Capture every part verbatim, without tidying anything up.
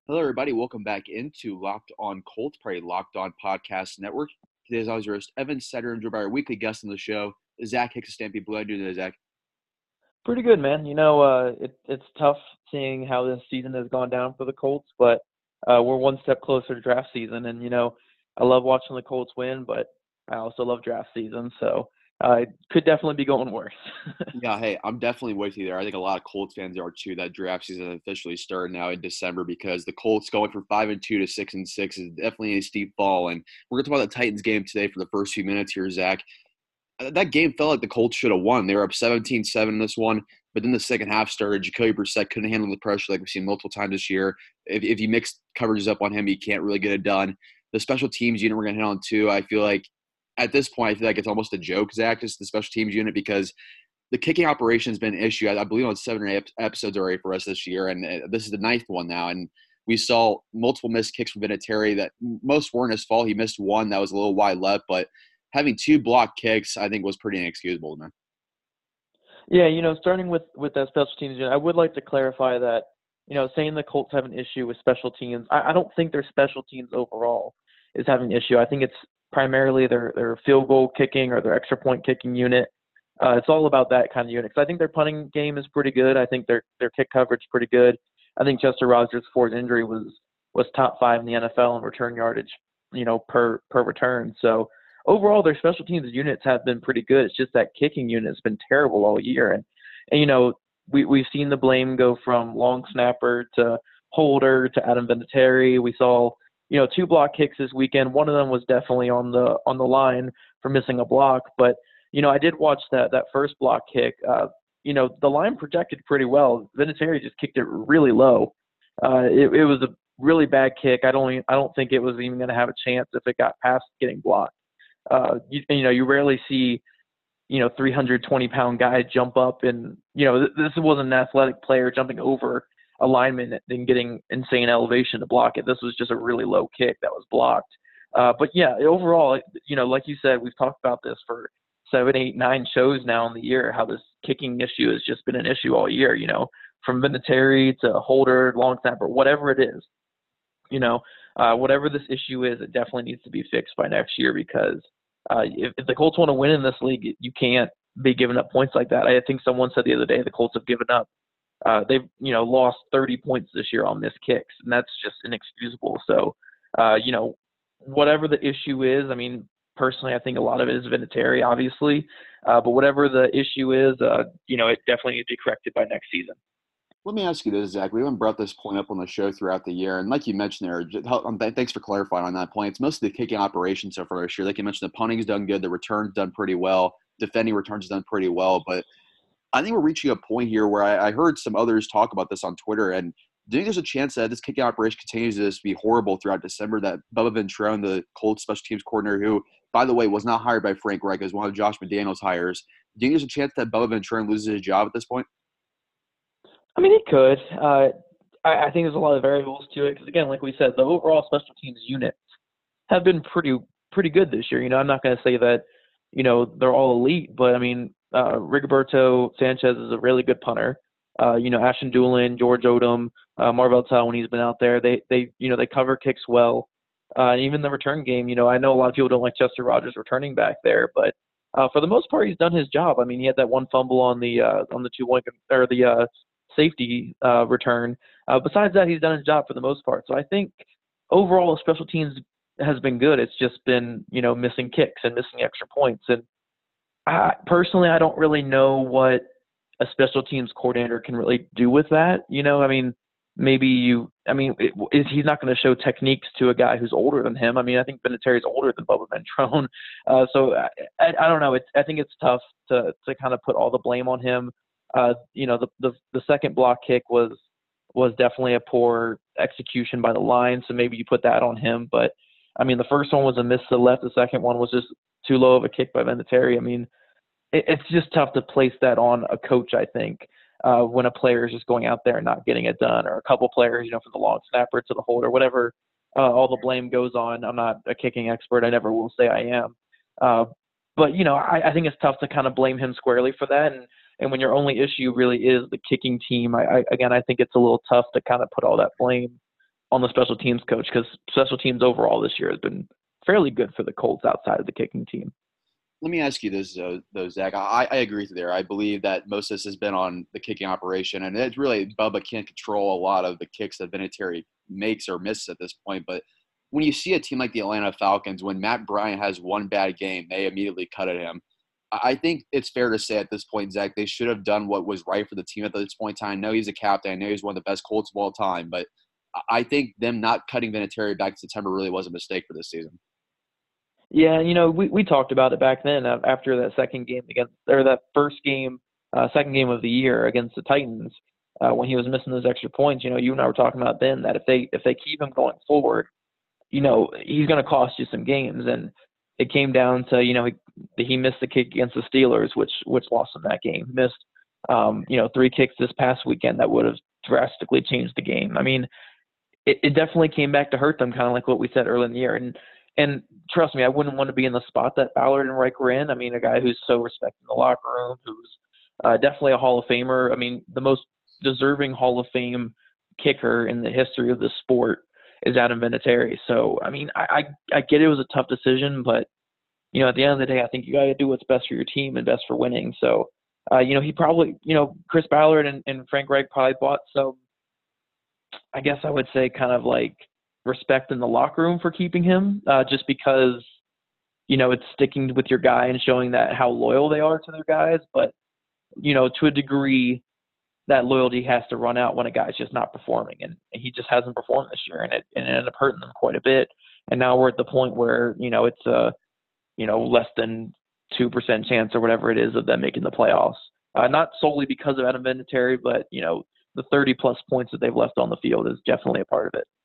Hello, everybody. Welcome back into Locked On Colts, part of Locked On Podcast Network. Today is always your host, Evan Setter, and joined by our weekly guest on the show, Zach Hicks of Stampede Blue. How you doing today, Zach? Pretty good, man. You know, uh, it, it's tough seeing how this season has gone down for the Colts, but uh, we're one step closer to draft season. And, you know, I love watching the Colts win, but I also love draft season. So uh, it could definitely be going worse. Yeah, hey, I'm definitely with you there. I think a lot of Colts fans are too. That draft season officially started now in December because the Colts going from five and two to six and six is definitely a steep fall. And we're going to talk about the Titans game today for the first few minutes here, Zach. Uh, That game felt like the Colts should have won. They were up seventeen seven in this one, but then the second half started. Jacoby Brissett couldn't handle the pressure like we've seen multiple times this year. If, if you mix coverages up on him, you can't really get it done. The special teams unit we're going to hit on too. I feel like at this point, I feel like it's almost a joke, Zach, just the special teams unit because the kicking operation has been an issue. I, I believe on seven or eight episodes already for us this year, and uh, this is the ninth one now. And we saw multiple missed kicks from Vinatieri that most weren't his fault. He missed one that was a little wide left, but having two block kicks, I think, was pretty inexcusable, man. Yeah, you know, starting with, with that special teams unit, I would like to clarify that, you know, saying the Colts have an issue with special teams, I, I don't think their special teams overall is having an issue. I think it's primarily their, their field goal kicking or their extra point kicking unit. Uh, it's all about that kind of unit. 'Cause I think their punting game is pretty good. I think their their kick coverage is pretty good. I think Chester Rogers, before his injury, was was top five in the N F L in return yardage, you know, per per return. So overall, their special teams units have been pretty good. It's just that kicking unit has been terrible all year. And and you know, we we've seen the blame go from long snapper to Holder to Adam Vinatieri. We saw, you know, two block kicks this weekend. One of them was definitely on the on the line for missing a block, but you know, I did watch that that first block kick. Uh, you know, the line projected pretty well. Vinatieri just kicked it really low. Uh, it, it was a really bad kick. I don't even, I don't think it was even going to have a chance if it got past getting blocked. Uh, you, you know, you rarely see, you know, three hundred twenty pound guy jump up and, you know, th- this wasn't an athletic player jumping over a lineman and getting insane elevation to block it. This was just a really low kick that was blocked. Uh, but yeah, overall, you know, like you said, we've talked about this for seven, eight, nine shows now in the year, how this kicking issue has just been an issue all year, you know, from Vinatieri to Holder, long snapper, whatever it is, you know, uh, whatever this issue is, it definitely needs to be fixed by next year because uh, if, if the Colts want to win in this league, you can't be giving up points like that. I think someone said the other day the Colts have given up. Uh, they've, you know, lost thirty points this year on missed kicks, and that's just inexcusable. So, uh, you know, whatever the issue is, I mean, personally, I think a lot of it is Vinatieri, obviously. Uh, but whatever the issue is, uh, you know, it definitely needs to be corrected by next season. Let me ask you this, Zach. We haven't brought this point up on the show throughout the year, and like you mentioned there, just, um, th- thanks for clarifying on that point. It's mostly the kicking operation so far this year. Like you mentioned, the punting's done good, the return's done pretty well, defending returns done pretty well, but I think we're reaching a point here where I, I heard some others talk about this on Twitter, and do you think there's a chance that this kicking operation continues to just be horrible throughout December, that Bubba Ventrone, the Colts special teams coordinator, who, by the way, was not hired by Frank Reich, as one of Josh McDaniels' hires, do you think there's a chance that Bubba Ventrone loses his job at this point? I mean, it could. Uh, I, I think there's a lot of variables to it because, again, like we said, the overall special teams units have been pretty pretty good this year. You know, I'm not going to say that, you know, they're all elite, but I mean, uh, Rigoberto Sanchez is a really good punter. Uh, you know, Ashton Doolin, George Odom, uh, Marvell Tell when he's been out there, they they you know they cover kicks well. Uh, and even the return game, you know, I know a lot of people don't like Chester Rogers returning back there, but uh, for the most part, he's done his job. I mean, he had that one fumble on the uh, on the two one or the uh, safety uh, return. Uh, besides that, he's done his job for the most part. So I think overall, special teams has been good. It's just been, you know, missing kicks and missing extra points. And I, personally, I don't really know what a special teams coordinator can really do with that. You know, I mean, maybe you, I mean, it, is he's not going to show techniques to a guy who's older than him. I mean, I think Vinatieri's older than Bubba Ventrone. Uh, so I, I, I don't know. It's, I think it's tough to, to kind of put all the blame on him. Uh, you know, the, the, the second block kick was, was definitely a poor execution by the line. So maybe you put that on him, but I mean, the first one was a miss to the left. The second one was just too low of a kick by Vinatieri. I mean, it, it's just tough to place that on a coach, I think, uh, when a player is just going out there and not getting it done, or a couple players, you know, from the long snapper to the holder, whatever, uh, all the blame goes on. I'm not a kicking expert. I never will say I am. Uh, but, you know, I, I think it's tough to kind of blame him squarely for that. And, and when your only issue really is the kicking team, I, I again, I think it's a little tough to kind of put all that blame on the special teams coach, because special teams overall this year has been fairly good for the Colts outside of the kicking team. Let me ask you this, though, though Zach. I, I agree with you there. I believe that most of this has been on the kicking operation, and it's really Bubba can't control a lot of the kicks that Vinatieri makes or misses at this point. But when you see a team like the Atlanta Falcons, when Matt Bryant has one bad game, they immediately cut at him. I think it's fair to say at this point, Zach, they should have done what was right for the team at this point in time. I know he's a captain. I know he's one of the best Colts of all time. But I think them not cutting Vinatieri back in September really was a mistake for this season. Yeah, you know, we, we talked about it back then after that second game against – or that first game, uh, second game of the year against the Titans uh, when he was missing those extra points. You know, you and I were talking about then that if they if they keep him going forward, you know, he's going to cost you some games. And it came down to, you know, he, he missed the kick against the Steelers, which which lost him that game. Missed, um, you know, three kicks this past weekend that would have drastically changed the game. I mean, it, it definitely came back to hurt them, kind of like what we said early in the year. And and trust me, I wouldn't want to be in the spot that Ballard and Reich were in. I mean, a guy who's so respected in the locker room, who's uh, definitely a Hall of Famer. I mean, the most deserving Hall of Fame kicker in the history of the sport is Adam Vinatieri. So, I mean, I, I, I get it was a tough decision, but, you know, at the end of the day, I think you got to do what's best for your team and best for winning. So, uh, you know, he probably, you know, Chris Ballard and, and Frank Reich probably bought some, I guess I would say kind of like respect in the locker room for keeping him, uh, just because, you know, it's sticking with your guy and showing that how loyal they are to their guys. But, you know, to a degree, that loyalty has to run out when a guy's just not performing, and he just hasn't performed this year, and it, and it ended up hurting them quite a bit. And now we're at the point where, you know, it's a, you know, less than two percent chance or whatever it is of them making the playoffs. Uh, not solely because of Adam Vinatieri, but, you know, the thirty plus points that they've left on the field is definitely a part of it.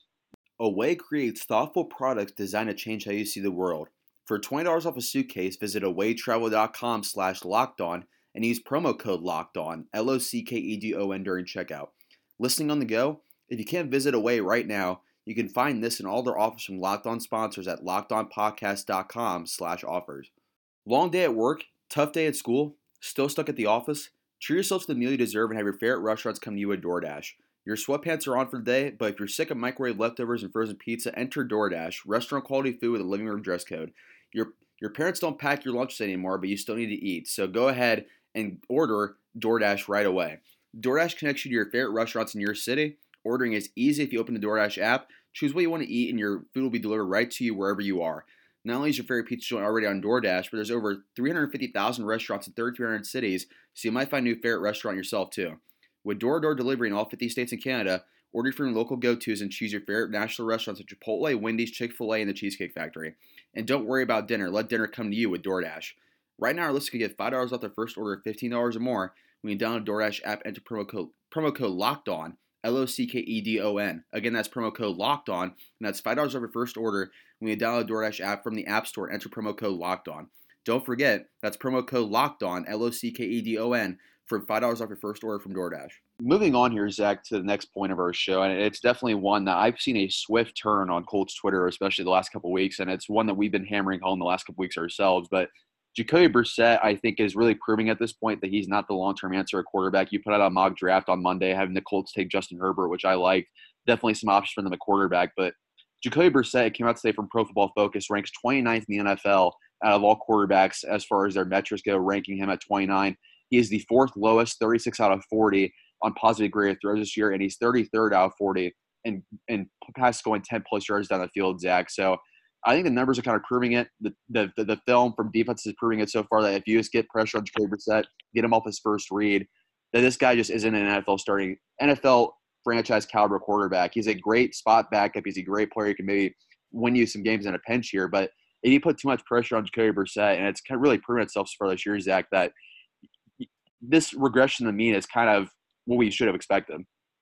Away creates thoughtful products designed to change how you see the world. For twenty dollars off a suitcase, visit awaytravel.com slash locked on and use promo code LOCKEDON, L O C K E D O N, during checkout. Listening on the go? If you can't visit Away right now, you can find this and all their offers from Locked On sponsors at lockedonpodcast.com slash offers. Long day at work? Tough day at school? Still stuck at the office? Treat yourself to the meal you deserve and have your favorite restaurants come to you with DoorDash. Your sweatpants are on for the day, but if you're sick of microwave leftovers and frozen pizza, enter DoorDash, restaurant quality food with a living room dress code. Your your parents don't pack your lunches anymore, but you still need to eat, so go ahead and order DoorDash right away. DoorDash connects you to your favorite restaurants in your city. Ordering is easy if you open the DoorDash app, choose what you want to eat, and your food will be delivered right to you wherever you are. Not only is your favorite pizza joint already on DoorDash, but there's over three hundred fifty thousand restaurants in thirty-three hundred cities, so you might find a new favorite restaurant yourself too. With door-to-door delivery in all fifty states and Canada, order from your local go-tos and choose your favorite national restaurants at Chipotle, Wendy's, Chick-fil-A, and the Cheesecake Factory. And don't worry about dinner. Let dinner come to you with DoorDash. Right now, our listeners can get five dollars off their first order of fifteen dollars or more when you download the DoorDash app, enter promo code, promo code LOCKEDON, L O C K E D O N. Again, that's promo code LOCKEDON, and that's five dollars off your first order when you download the DoorDash app from the App Store, enter promo code LOCKEDON. Don't forget, that's promo code LOCKEDON, L O C K E D O N, for five dollars off your first order from DoorDash. Moving on here, Zach, to the next point of our show, and it's definitely one that I've seen a swift turn on Colts Twitter, especially the last couple of weeks, and it's one that we've been hammering home the last couple of weeks ourselves. But Jacoby Brissett, I think, is really proving at this point that he's not the long-term answer at quarterback. You put out a mock draft on Monday, having the Colts take Justin Herbert, which I liked. Definitely some options for them at quarterback. But Jacoby Brissett came out today from Pro Football Focus, ranks twenty-ninth in the N F L out of all quarterbacks as far as their metrics go, ranking him at twenty-nine. He is the fourth lowest, thirty-six out of forty on positive grade throws this year, and he's thirty-third out of forty and and pass going ten-plus yards down the field, Zach. So I think the numbers are kind of proving it. The, the the the film from defense is proving it so far that if you just get pressure on Jacoby Brissett, get him off his first read, that this guy just isn't an N F L starting N F L franchise caliber quarterback. He's a great spot backup. He's a great player. He can maybe win you some games in a pinch here, but if you put too much pressure on Jacoby Brissett, and it's kind of really proven itself so far this year, Zach, that this regression to the mean is kind of what we should have expected.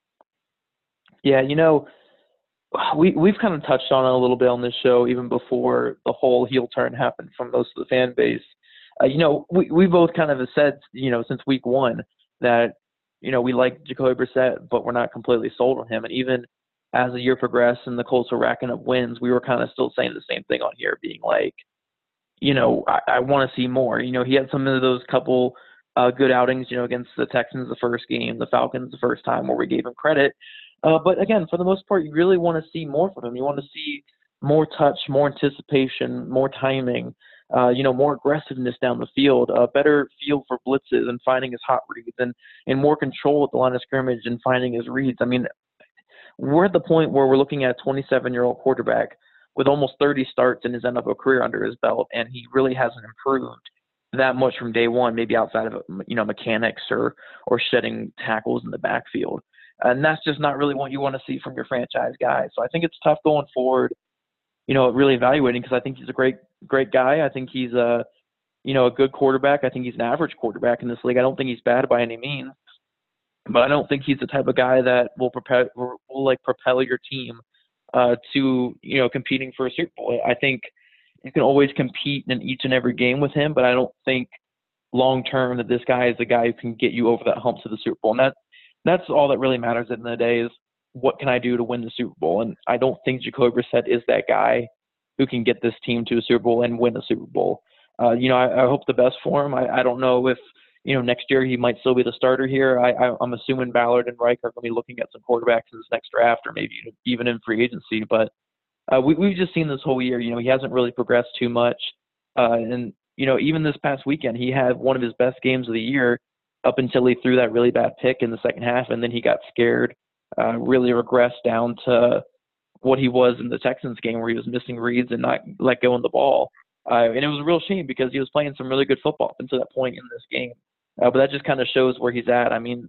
Yeah, you know, we, we've kind of touched on it a little bit on this show even before the whole heel turn happened from most of the fan base. Uh, you know, we, we both kind of have said, you know, since week one that, you know, we like Jacoby Brissett, but we're not completely sold on him. And even as the year progressed and the Colts were racking up wins, we were kind of still saying the same thing on here, being like, you know, I, I want to see more. You know, he had some of those couple uh, good outings, you know, against the Texans the first game, the Falcons the first time, where we gave him credit. Uh, but again, for the most part, you really want to see more from him. You want to see more touch, more anticipation, more timing, uh, you know, more aggressiveness down the field, a better feel for blitzes and finding his hot reads, and, and more control at the line of scrimmage and finding his reads. I mean, we're at the point where we're looking at a twenty-seven-year-old quarterback with almost thirty starts in his N F L career under his belt, and he really hasn't improved that much from day one, maybe outside of, you know, mechanics or or shedding tackles in the backfield. And that's just not really what you want to see from your franchise guy. So I think it's tough going forward, you know, really evaluating, because I think he's a great, great guy. I think he's a, you know, a good quarterback. I think he's an average quarterback in this league. I don't think he's bad by any means, but I don't think he's the type of guy that will propel, will, will like propel your team uh, to, you know, competing for a Super Bowl. I think you can always compete in each and every game with him, but I don't think long term that this guy is the guy who can get you over that hump to the Super Bowl. And that that's all that really matters at the end of the day, is what can I do to win the Super Bowl? And I don't think Jacoby Brissett is that guy who can get this team to a Super Bowl and win a Super Bowl. Uh, you know, I, I hope the best for him. I, I don't know if, you know, next year he might still be the starter here. I, I, I'm assuming Ballard and Reich are going to be looking at some quarterbacks in this next draft, or maybe even in free agency. But uh, we, we've just seen this whole year, you know, he hasn't really progressed too much. Uh, and, you know, even this past weekend, he had one of his best games of the year up until he threw that really bad pick in the second half, and then he got scared, uh, really regressed down to what he was in the Texans game, where he was missing reads and not let go of the ball. Uh, and it was a real shame, because he was playing some really good football up until that point in this game. Uh, but that just kind of shows where he's at. I mean,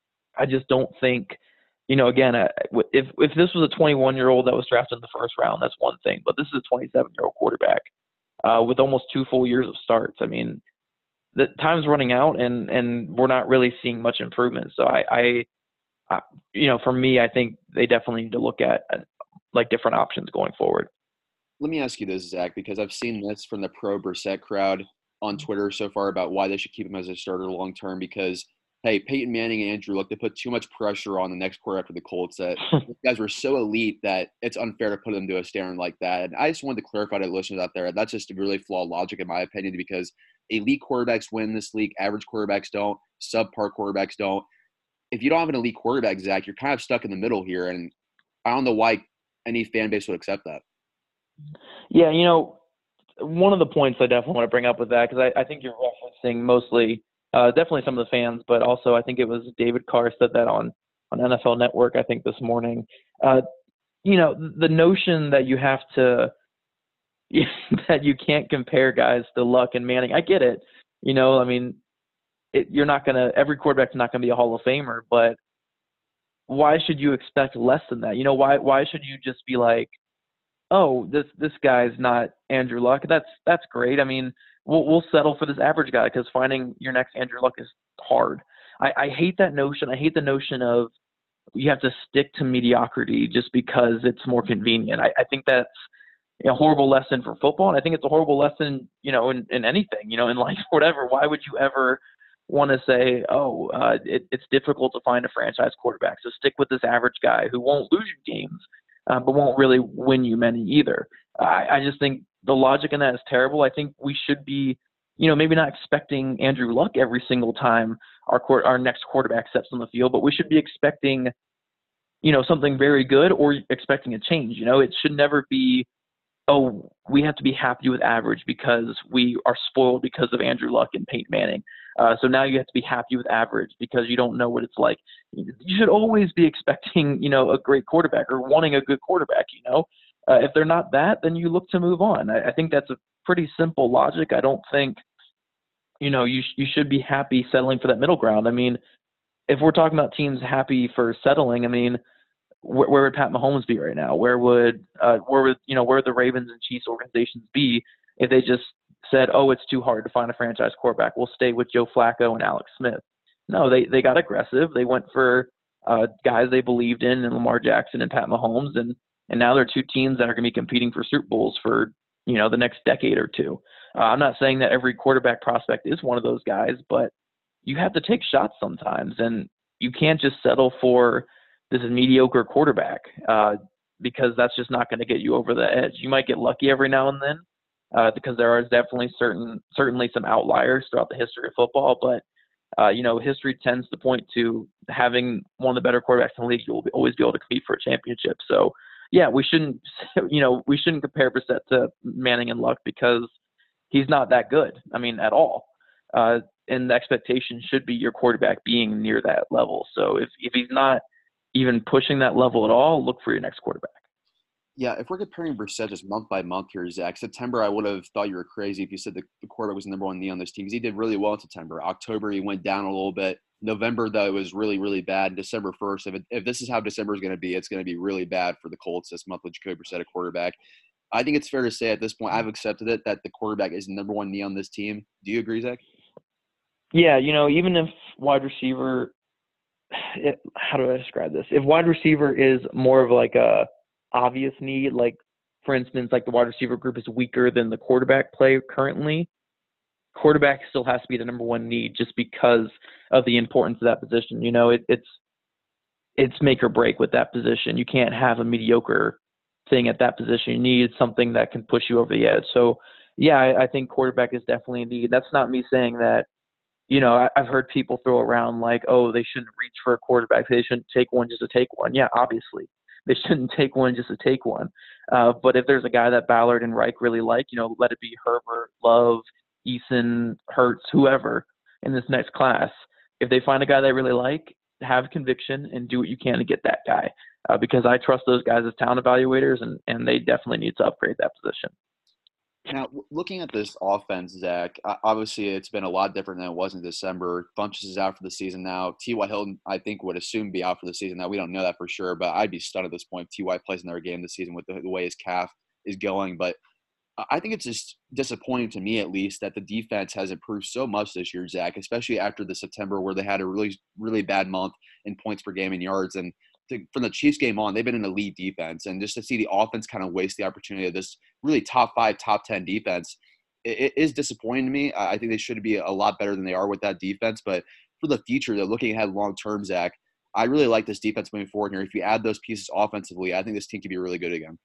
I just don't think, you know, again, uh, if if this was a twenty-one-year-old that was drafted in the first round, that's one thing. But this is a twenty-seven-year-old quarterback uh, with almost two full years of starts. I mean, the time's running out, and, and we're not really seeing much improvement. So I, I, I, you know, for me, I think they definitely need to look at uh, like different options going forward. Let me ask you this, Zach, because I've seen this from the pro Brissett crowd on Twitter so far about why they should keep him as a starter long term. Because, hey, Peyton Manning and Andrew Luck, they put too much pressure on the next quarterback for the Colts that these guys were so elite that it's unfair to put them to a standard like that. And I just wanted to clarify to listeners out there, that's just a really flawed logic in my opinion, because elite quarterbacks win this league, average quarterbacks don't, subpar quarterbacks don't. If you don't have an elite quarterback, Zach, you're kind of stuck in the middle here, and I don't know why any fan base would accept that. Yeah, you know, one of the points I definitely want to bring up with that, because I, I think you're referencing mostly, uh, definitely some of the fans, but also I think it was David Carr said that on, on N F L Network, I think this morning. Uh, you know, the notion that you have to, that you can't compare guys to Luck and Manning, I get it. You know, I mean, it, you're not going to, every quarterback's not going to be a Hall of Famer, but why should you expect less than that? You know, why why should you just be like, oh, this this guy's not Andrew Luck? That's that's great. I mean, we'll we'll settle for this average guy, because finding your next Andrew Luck is hard. I, I hate that notion. I hate the notion of you have to stick to mediocrity just because it's more convenient. I, I think that's a horrible lesson for football, and I think it's a horrible lesson, you know, in, in anything, you know, in life, whatever. Why would you ever want to say, oh, uh, it, it's difficult to find a franchise quarterback, so stick with this average guy who won't lose you games, uh, but won't really win you many either. I, I just think the logic in that is terrible. I think we should be, you know, maybe not expecting Andrew Luck every single time our court, our next quarterback steps on the field, but we should be expecting, you know, something very good, or expecting a change. You know, it should never be, oh, we have to be happy with average because we are spoiled because of Andrew Luck and Peyton Manning. Uh, so now you have to be happy with average because you don't know what it's like. You should always be expecting, you know, a great quarterback, or wanting a good quarterback, you know. Uh, if they're not that, then you look to move on. I, I think that's a pretty simple logic. I don't think, you know, you, sh- you should be happy settling for that middle ground. I mean, if we're talking about teams happy for settling, I mean, where, where would Pat Mahomes be right now? Where would, uh, where would, you know, where would the Ravens and Chiefs organizations be if they just said, oh, it's too hard to find a franchise quarterback, we'll stay with Joe Flacco and Alex Smith? No, they, they got aggressive. They went for uh, guys they believed in, and Lamar Jackson and Pat Mahomes, and and now they're two teams that are going to be competing for Super Bowls for, you know, the next decade or two. Uh, I'm not saying that every quarterback prospect is one of those guys, but you have to take shots sometimes, and you can't just settle for this mediocre quarterback uh, because that's just not going to get you over the edge. You might get lucky every now and then uh, because there are definitely certain certainly some outliers throughout the history of football, but Uh, you know, history tends to point to having one of the better quarterbacks in the league. You'll always be able to compete for a championship. So, yeah, we shouldn't, you know, we shouldn't compare Brissett to Manning and Luck because he's not that good. I mean, at all. Uh, and the expectation should be your quarterback being near that level. So if, if he's not even pushing that level at all, look for your next quarterback. Yeah, if we're comparing Brissett just month by month here, Zach, September, I would have thought you were crazy if you said the, the quarterback was the number one knee on this team because he did really well in September. October, he went down a little bit. November, though, it was really, really bad. December first, if, it, if this is how December is going to be, it's going to be really bad for the Colts this month with Jacoby Brissett at quarterback. I think it's fair to say at this point, I've accepted it, that the quarterback is the number one knee on this team. Do you agree, Zach? Yeah, you know, even if wide receiver it, – how do I describe this? If wide receiver is more of like a obvious need, like, for instance, like the wide receiver group is weaker than the quarterback play currently, quarterback still has to be the number one need just because of the importance of that position. You know, it, it's it's make or break with that position. You can't have a mediocre thing at that position. You need something that can push you over the edge. So, yeah, I, I think quarterback is definitely a need. That's not me saying that, you know, I, I've heard people throw around like, oh, they shouldn't reach for a quarterback. They shouldn't take one just to take one. Yeah, obviously. They shouldn't take one just to take one. Uh, but if there's a guy that Ballard and Reich really like, you know, let it be Herbert, Love, Eason, Hurts, whoever in this next class. If they find a guy they really like, have conviction and do what you can to get that guy. Uh, because I trust those guys as talent evaluators, and, and they definitely need to upgrade that position. Now, looking at this offense, Zach, obviously it's been a lot different than it was in December. Funchess is out for the season now. T Y. Hilton, I think, would assume be out for the season. Now, we don't know that for sure, but I'd be stunned at this point if T Y plays another game this season with the, the way his calf is going. But I think it's just disappointing to me, at least, that the defense has improved so much this year, Zach, especially after the September where they had a really, really bad month in points per game and yards. And to, from the Chiefs game on, they've been an elite defense. And just to see the offense kind of waste the opportunity of this really top five, top ten defense, it, it is disappointing to me. I think they should be a lot better than they are with that defense. But for the future, they're looking ahead long term, Zach. I really like this defense moving forward here. If you add those pieces offensively, I think this team could be really good again.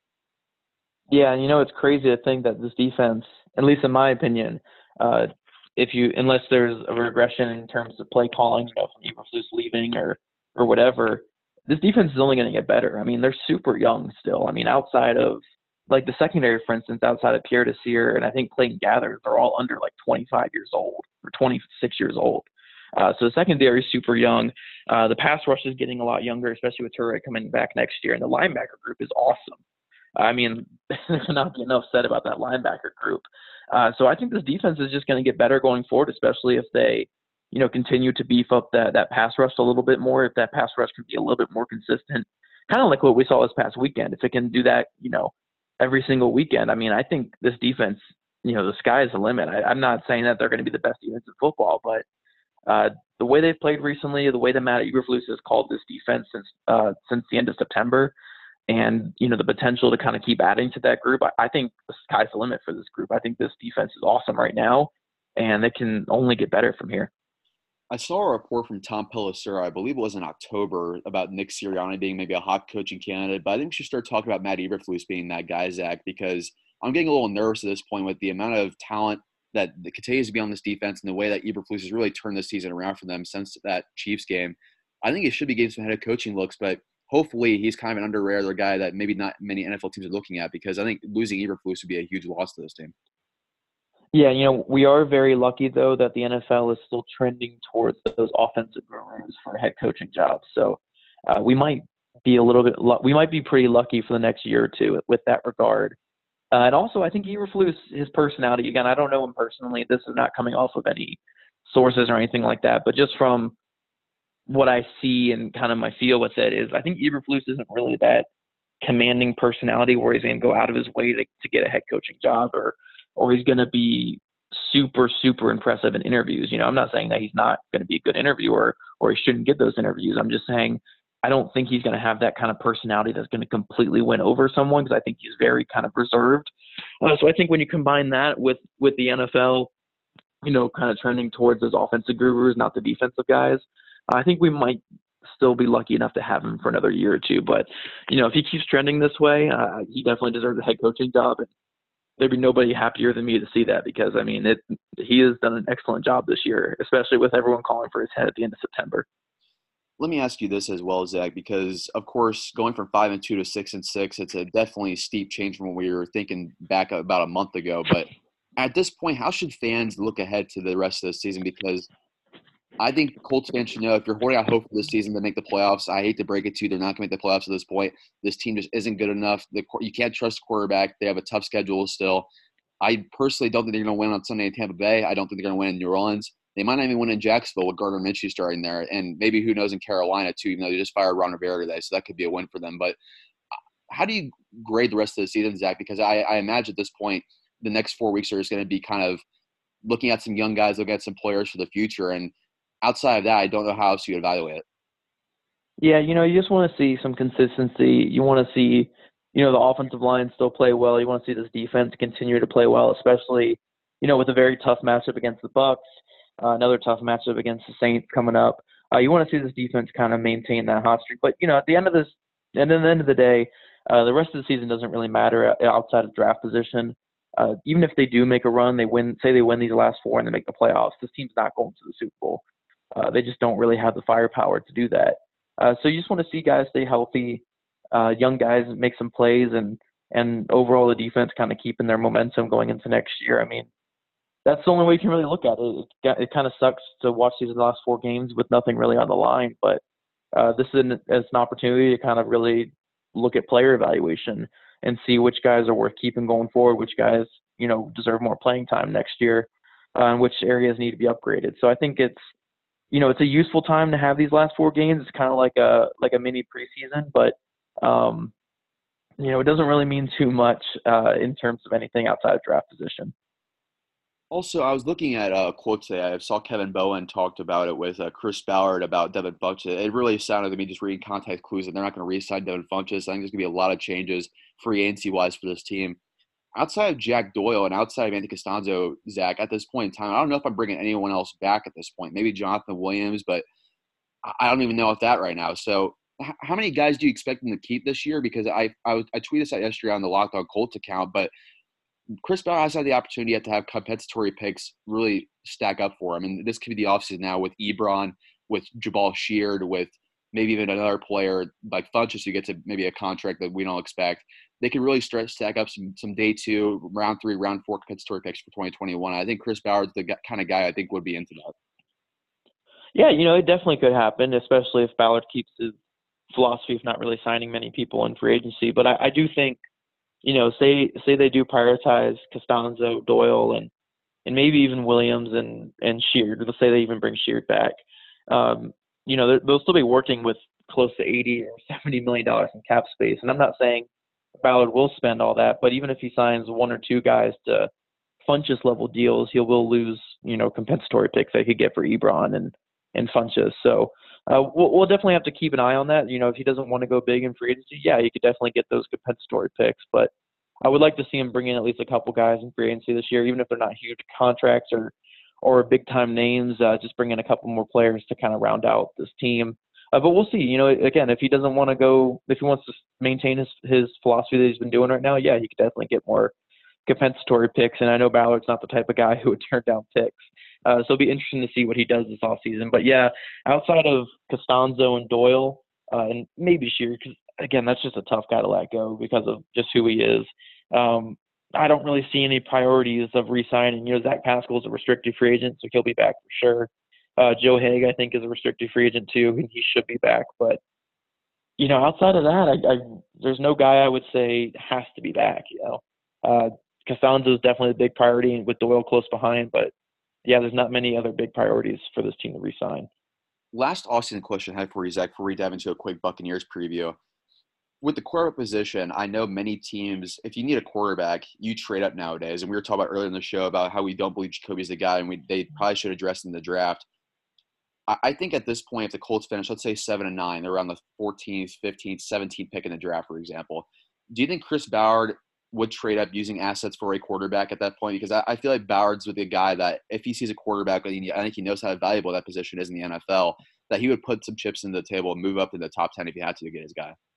Yeah, you know, it's crazy to think that this defense, at least in my opinion, uh, if you unless there's a regression in terms of play calling, you know, from Eberflus leaving or or whatever, this defense is only going to get better. I mean, they're super young still. I mean, outside of like the secondary, for instance, outside of Pierre Desir and I think Clayton Gathers, they're all under like twenty-five years old or twenty-six years old. Uh, so the secondary is super young. Uh, the pass rush is getting a lot younger, especially with Toure coming back next year, and the linebacker group is awesome. I mean, there cannot be enough said about that linebacker group. Uh, so I think this defense is just going to get better going forward, especially if they, you know, continue to beef up that, that pass rush a little bit more. If that pass rush can be a little bit more consistent, kind of like what we saw this past weekend. If it can do that, you know, every single weekend, I mean, I think this defense, you know, the sky is the limit. I, I'm not saying that they're going to be the best defense in football, but uh, the way they've played recently, the way that Matt Eberflus has called this defense since uh, since the end of September, and, you know, the potential to kind of keep adding to that group, I, I think the sky's the limit for this group. I think this defense is awesome right now, and it can only get better from here. I saw a report from Tom Pelissero, I believe it was in October, about Nick Sirianni being maybe a hot coaching candidate. But I think we should start talking about Matt Eberflus being that guy, Zach, because I'm getting a little nervous at this point with the amount of talent that continues to be on this defense and the way that Eberflus has really turned this season around for them since that Chiefs game. I think he should be getting some head of coaching looks, but hopefully he's kind of an under-radar guy that maybe not many N F L teams are looking at, because I think losing Eberflus would be a huge loss to this team. Yeah, you know, we are very lucky, though, that the N F L is still trending towards those offensive gurus for head coaching jobs. So uh, we might be a little bit – we might be pretty lucky for the next year or two with that regard. Uh, and also, I think Eberflus, his personality – again, I don't know him personally. This is not coming off of any sources or anything like that. But just from what I see and kind of my feel with it is I think Eberflus isn't really that commanding personality where he's going to go out of his way to, to get a head coaching job or – or he's going to be super, super impressive in interviews. You know, I'm not saying that he's not going to be a good interviewer or he shouldn't get those interviews. I'm just saying I don't think he's going to have that kind of personality that's going to completely win over someone, because I think he's very kind of reserved. Uh, so I think when you combine that with, with the N F L, you know, kind of trending towards those offensive gurus, not the defensive guys, I think we might still be lucky enough to have him for another year or two. But, you know, if he keeps trending this way, uh, he definitely deserves a head coaching job. And there'd be nobody happier than me to see that because I mean, it he has done an excellent job this year, especially with everyone calling for his head at the end of September. Let me ask you this as well, Zach, because of course, going from five and two to six and six, it's a definitely steep change from what we were thinking back about a month ago. But at this point, how should fans look ahead to the rest of the season? Because I think Colts fans should know if you're holding out hope for this season to make the playoffs, I hate to break it to you, they're not going to make the playoffs at this point. This team just isn't good enough. The, you can't trust the quarterback. They have a tough schedule still. I personally don't think they're going to win on Sunday in Tampa Bay. I don't think they're going to win in New Orleans. They might not even win in Jacksonville with Gardner Minshew starting there, and maybe who knows in Carolina too. Even though they just fired Ron Rivera today, so that could be a win for them. But how do you grade the rest of the season, Zach? Because I, I imagine at this point, the next four weeks are just going to be kind of looking at some young guys, looking at some players for the future. And outside of that, I don't know how else you evaluate it. Yeah, you know, you just want to see some consistency. You want to see, you know, the offensive line still play well. You want to see this defense continue to play well, especially, you know, with a very tough matchup against the Bucks, uh, another tough matchup against the Saints coming up. Uh, you want to see this defense kind of maintain that hot streak. But, you know, at the end of this, and at the end of the day, uh, the rest of the season doesn't really matter outside of draft position. Uh, even if they do make a run, they win, say they win these last four and they make the playoffs, this team's not going to the Super Bowl. Uh, they just don't really have the firepower to do that. Uh, so you just want to see guys stay healthy, uh, young guys make some plays, and and overall the defense kind of keeping their momentum going into next year. I mean, that's the only way you can really look at it. It, it kind of sucks to watch these last four games with nothing really on the line, but uh, this is an, it's an opportunity to kind of really look at player evaluation and see which guys are worth keeping going forward, which guys, you know, deserve more playing time next year, uh, and which areas need to be upgraded. So I think it's, you know, it's a useful time to have these last four games. It's kind of like a like a mini preseason, but um, you know, it doesn't really mean too much uh, in terms of anything outside of draft position. Also, I was looking at a quote today. I saw Kevin Bowen talked about it with uh, Chris Ballard about Devin Funchess. It really sounded to me, just reading context clues, that they're not going to re-sign Devin Funchess. I think there's going to be a lot of changes free agency-wise for this team. Outside of Jack Doyle and outside of Anthony Costanzo, Zach, at this point in time, I don't know if I'm bringing anyone else back at this point. Maybe Jonathan Williams, but I don't even know if that right now. So how many guys do you expect them to keep this year? Because I I, I tweeted this out yesterday on the Locked On Colts account, but Chris Ballard has had the opportunity yet to have compensatory picks really stack up for him. And this could be the offseason now with Ebron, with Jabal Sheard, with maybe even another player like Funchess who gets a, maybe a contract that we don't expect. They can really stretch, stack up some some day two, round three, round four compensatory picks for twenty twenty-one. I think Chris Ballard's the kind of guy I think would be into that. Yeah, you know, it definitely could happen, especially if Ballard keeps his philosophy of not really signing many people in free agency. But I, I do think, you know, say say they do prioritize Costanzo, Doyle, and and maybe even Williams and and Sheard. Let's say they even bring Sheard back. Um, you know, they'll still be working with close to eighty or seventy million dollars in cap space. And I'm not saying Ballard will spend all that, but even if he signs one or two guys to Funchess level deals, he will lose, you know, compensatory picks that he could get for Ebron and and Funchess. So uh, we'll, we'll definitely have to keep an eye on that. You know, if he doesn't want to go big in free agency, yeah, he could definitely get those compensatory picks. But I would like to see him bring in at least a couple guys in free agency this year, even if they're not huge contracts or or big time names. Uh, just bring in a couple more players to kind of round out this team. Uh, but we'll see. You know, again, if he doesn't want to go, if he wants to maintain his his philosophy that he's been doing right now, yeah, he could definitely get more compensatory picks. And I know Ballard's not the type of guy who would turn down picks. Uh, so it'll be interesting to see what he does this offseason. But yeah, outside of Costanzo and Doyle, uh, and maybe Sheard, because again, that's just a tough guy to let go because of just who he is. Um, I don't really see any priorities of re-signing. You know, Zach Pascal is a restricted free agent, so he'll be back for sure. Uh, Joe Haig, I think, is a restricted free agent too, and he should be back. But you know, outside of that, I, I, there's no guy I would say has to be back. You know, uh, Costanzo is definitely a big priority, and with Doyle close behind. But yeah, there's not many other big priorities for this team to re-sign. Last offseason question I had for you, Zach, before we dive into a quick Buccaneers preview. With the quarterback position, I know many teams, if you need a quarterback, you trade up nowadays. And we were talking about earlier in the show about how we don't believe Jacoby's the guy, and we they probably should address in the draft. I, I think at this point, if the Colts finish, let's say seven and nine, they're around the fourteenth, fifteenth, seventeenth pick in the draft, for example. Do you think Chris Ballard would trade up using assets for a quarterback at that point? Because I, I feel like Ballard's with a guy that if he sees a quarterback, I think he knows how valuable that position is in the N F L, that he would put some chips in the table and move up in the top ten if he had to to get his guy.